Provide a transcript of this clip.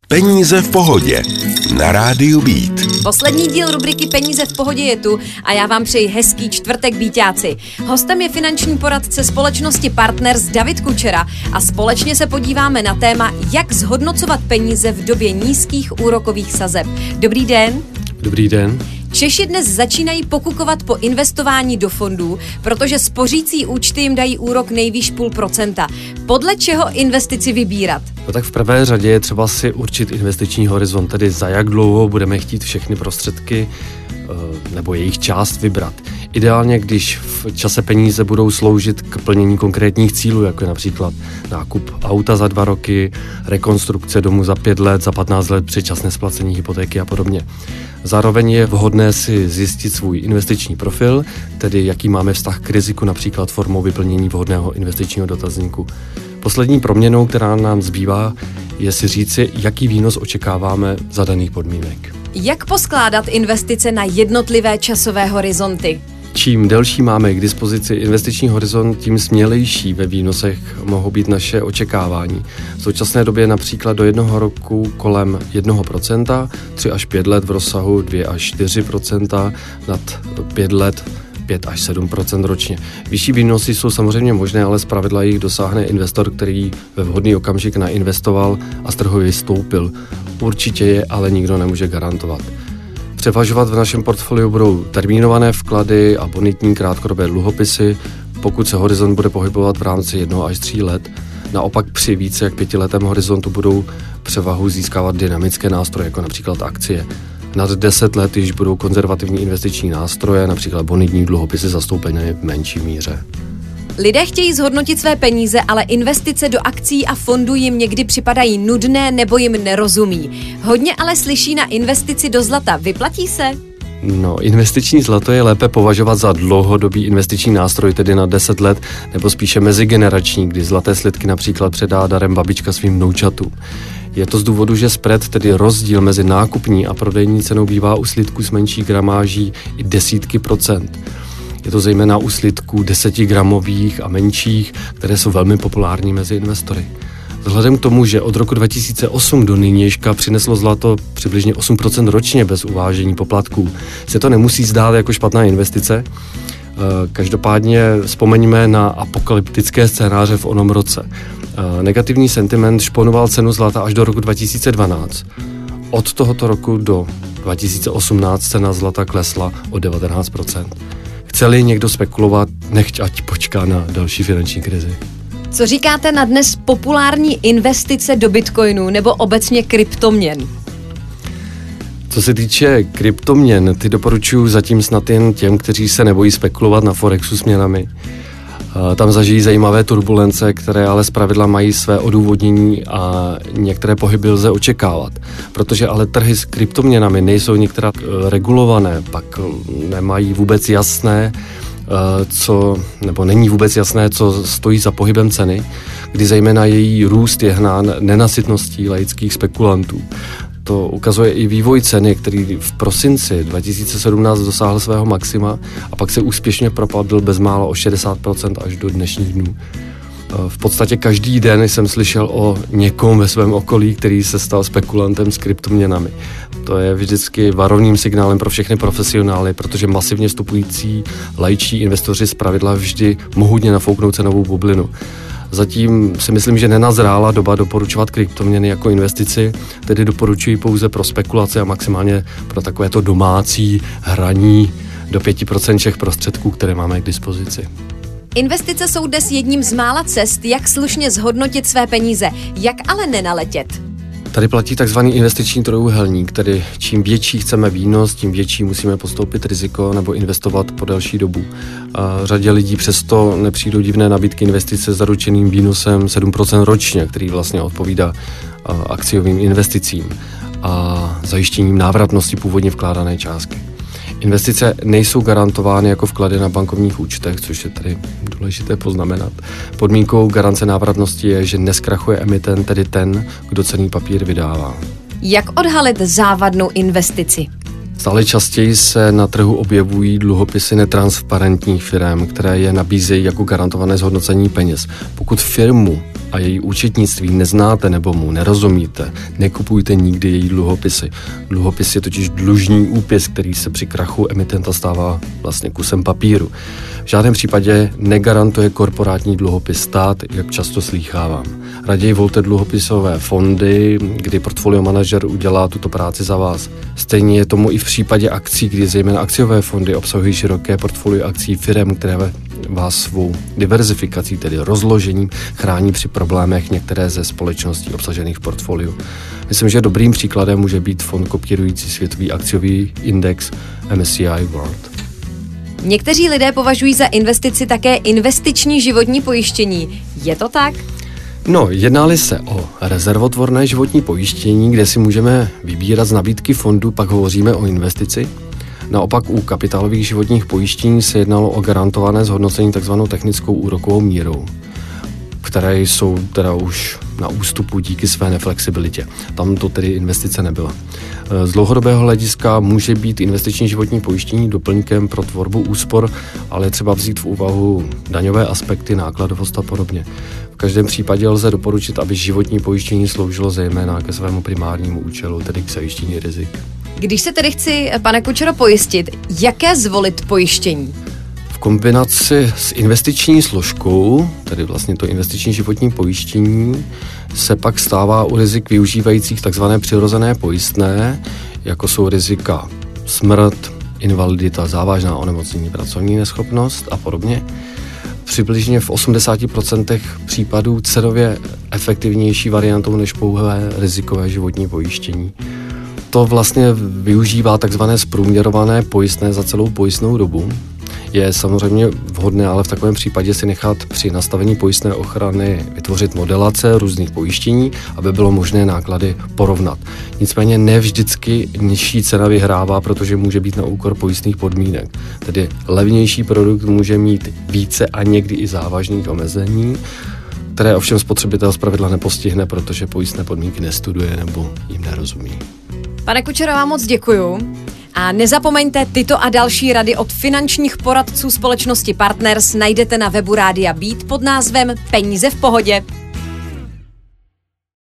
Peníze v pohodě na rádiu Beat. Poslední díl rubriky Peníze v pohodě je tu a já vám přeji hezký čtvrtek, Bíťáci. Hostem je finanční poradce společnosti Partners David Kučera a společně se podíváme na téma, jak zhodnocovat peníze v době nízkých úrokových sazeb. Dobrý den. Dobrý den. Češi dnes začínají pokukovat po investování do fondů, protože spořící účty jim dají úrok nejvýš 0,5%. Podle čeho investici vybírat? No tak v prvé řadě je třeba si určit investiční horizont, tedy za jak dlouho budeme chtít všechny prostředky nebo jejich část vybrat. Ideálně, když v čase peníze budou sloužit k plnění konkrétních cílů, jako je například nákup auta za 2 roky, rekonstrukce domu za 5 let, za 15 let, předčasné splacení hypotéky a podobně. Zároveň je vhodné si zjistit svůj investiční profil, tedy jaký máme vztah k riziku, například formou vyplnění vhodného investičního dotazníku. Poslední proměnou, která nám zbývá, je si říci, jaký výnos očekáváme za daných podmínek. Jak poskládat investice na jednotlivé časové horizonty? Čím delší máme k dispozici investiční horizont, tím smělejší ve výnosech mohou být naše očekávání. V současné době například do 1 roku kolem 1%, 3 až 5 let v rozsahu 2 až 4%, nad 5 let 5 až 7% ročně. Vyšší výnosy jsou samozřejmě možné, ale zpravidla jich dosáhne investor, který ve vhodný okamžik nainvestoval a z trhu vystoupil. Určitě je ale nikdo nemůže garantovat. Převažovat v našem portfoliu budou termínované vklady a bonitní krátkodobé dluhopisy, pokud se horizont bude pohybovat v rámci 1 až 3 let. Naopak při více jak 5letém horizontu budou převahu získávat dynamické nástroje, jako například akcie. Nad 10 let již budou konzervativní investiční nástroje, například bonitní dluhopisy zastoupené v menší míře. Lidé chtějí zhodnotit své peníze, ale investice do akcií a fondů jim někdy připadají nudné nebo jim nerozumí. Hodně ale slyší na investici do zlata. Vyplatí se? No, investiční zlato je lépe považovat za dlouhodobý investiční nástroj, tedy na 10 let, nebo spíše mezigenerační, kdy zlaté slitky například předá darem babička svým vnoučatům. Je to z důvodu, že spread, tedy rozdíl mezi nákupní a prodejní cenou, bývá u slitků s menší gramáží i desítky procent. Je to zejména u slitků 10gramových a menších, které jsou velmi populární mezi investory. Vzhledem k tomu, že od roku 2008 do nynějška přineslo zlato přibližně 8% ročně bez uvážení poplatků, se to nemusí zdát jako špatná investice. Každopádně vzpomeňme na apokalyptické scénáře v onom roce. Negativní sentiment šponoval cenu zlata až do roku 2012. Od tohoto roku do 2018 cena zlata klesla o 19%. Chce-li někdo spekulovat, nechť ať počká na další finanční krizi. Co říkáte na dnes populární investice do bitcoinu nebo obecně kryptoměn? Co se týče kryptoměn, ty doporučuji zatím snad jen těm, kteří se nebojí spekulovat na Forexu s měnami. Tam zažijí zajímavé turbulence, které ale zpravidla mají své odůvodnění a některé pohyby lze očekávat. Protože ale trhy s kryptoměnami nejsou některá regulované, pak nemají vůbec jasné, není vůbec jasné, co stojí za pohybem ceny, kdy zejména její růst je hnán nenasytností laických spekulantů. To ukazuje i vývoj ceny, který v prosinci 2017 dosáhl svého maxima a pak se úspěšně propadl bezmála o 60% až do dnešních dnů. V podstatě každý den jsem slyšel o někom ve svém okolí, který se stal spekulantem s kryptoměnami. To je vždycky varovným signálem pro všechny profesionály, protože masivně vstupující laičtí investoři zpravidla vždy mohutně nafouknou cenovou bublinu. Zatím si myslím, že nenazrála doba doporučovat kryptoměny jako investici, tedy doporučuji pouze pro spekulace a maximálně pro takovéto domácí hraní do 5% všech prostředků, které máme k dispozici. Investice jsou dnes jedním z mála cest, jak slušně zhodnotit své peníze, jak ale nenaletět. Tady platí takzvaný investiční trojúhelník, tedy čím větší chceme výnos, tím větší musíme podstoupit riziko nebo investovat po delší dobu. Řadě lidí přesto nepřijdou divné nabídky investice s zaručeným výnosem 7% ročně, který vlastně odpovídá akciovým investicím a zajištěním návratnosti původně vkládané částky. Investice nejsou garantovány jako vklady na bankovních účtech, což je tady důležité poznamenat. Podmínkou garance návratnosti je, že neskrachuje emitent, tedy ten, kdo cenný papír vydává. Jak odhalit závadnou investici? Stále častěji se na trhu objevují dluhopisy netransparentních firem, které je nabízejí jako garantované zhodnocení peněz. Pokud firmu a její účetnictví neznáte nebo mu nerozumíte, nekupujte nikdy její dluhopisy. Dluhopis je totiž dlužní úpis, který se při krachu emitenta stává vlastně kusem papíru. V žádném případě negarantuje korporátní dluhopis stát, jak často slýchávám. Raději volte dluhopisové fondy, kdy portfolio manažer udělá tuto práci za vás. Stejně je tomu i v případě akcí, kdy zejména akciové fondy obsahují široké portfolio akcí firem, které vás svou diverzifikací, tedy rozložením, chrání při problémech některé ze společností obsažených v portfoliu. Myslím, že dobrým příkladem může být fond kopírující světový akciový index MSCI World. Někteří lidé považují za investici také investiční životní pojištění. Je to tak? No, jedná-li se o rezervotvorné životní pojištění, kde si můžeme vybírat z nabídky fondu, pak hovoříme o investici. Naopak u kapitálových životních pojištění se jednalo o garantované zhodnocení takzvanou technickou úrokovou mírou, které jsou teda už na ústupu díky své neflexibilitě. Tam to tedy investice nebyla. Z dlouhodobého hlediska může být investiční životní pojištění doplňkem pro tvorbu úspor, ale třeba vzít v úvahu daňové aspekty, nákladovost a podobně. V každém případě lze doporučit, aby životní pojištění sloužilo zejména ke svému primárnímu účelu, tedy k zajištění rizik. Když se tedy chci, pane Kučero, pojistit, jaké zvolit pojištění? V kombinaci s investiční složkou, tedy vlastně to investiční životní pojištění, se pak stává u rizik využívajících takzvané přirozené pojistné, jako jsou rizika smrt, invalidita, závažná onemocnění, pracovní neschopnost a podobně. Přibližně v 80% případů cenově efektivnější variantou než pouhé rizikové životní pojištění. To vlastně využívá takzvané zprůměrované pojistné za celou pojistnou dobu. Je samozřejmě vhodné, ale v takovém případě si nechat při nastavení pojistné ochrany vytvořit modelace různých pojištění, aby bylo možné náklady porovnat. Nicméně ne vždycky nižší cena vyhrává, protože může být na úkor pojistných podmínek. Tedy levnější produkt může mít více a někdy i závažných omezení, které ovšem spotřebitel zpravidla nepostihne, protože pojistné podmínky nestuduje nebo jim nerozumí. Pane Kučero, vám moc děkuju. A nezapomeňte, tyto a další rady od finančních poradců společnosti Partners najdete na webu Rádia Beat pod názvem Peníze v pohodě.